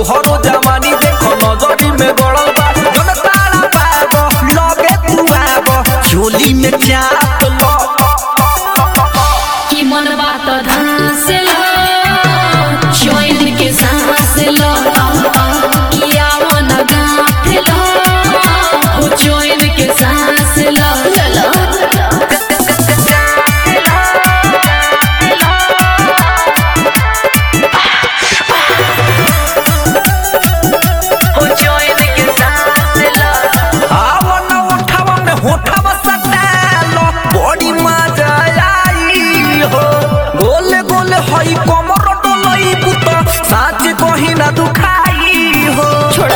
तोहरो जवानी देखो नजरी में गड़ल बा जब तारा पागो लगे तू आगो झोली में चाप लो कि मन बात धांस लो चोइन के सांस लो किया वो न गाथ लो हो चोइन के सांस लो लो हई कमर डोलई पुत साच कहीं ना दुखाई हो छोड़ा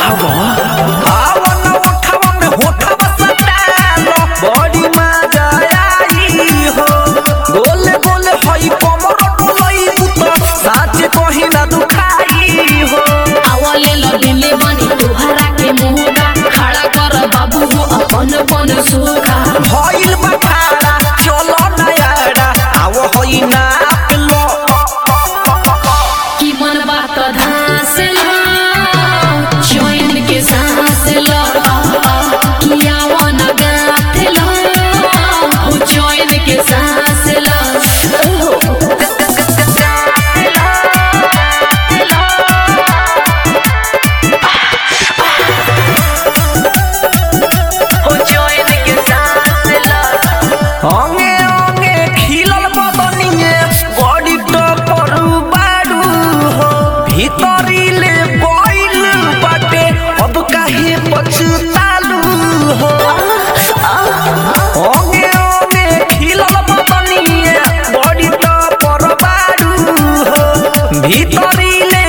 आवन उठावा में होठवा सटालो बड़ी मजा आई हो गोले गोले हई कमर डोलई पुत साच कहीं ना दुखाई हो आवले लगिले बनी तुहरा के मुहरा खड़ा कर बाबू हो अपन अपन सुखा भइल बखाड़ा चलो नयाड़ा आव हई ना धांस लो चोइन के सांस लो किया वो न गाथ लो हो चोइन के सांस लो हो चोइन के सांस लो अंगे अंगे खिलल बदनिए बड़ी टपर बारू हो भीतरी ले बोइल बाटे अब काहे पछतालू हो अंगे अंगे खिलल बदनिए बड़ी टपर बारू हो भीतरी ले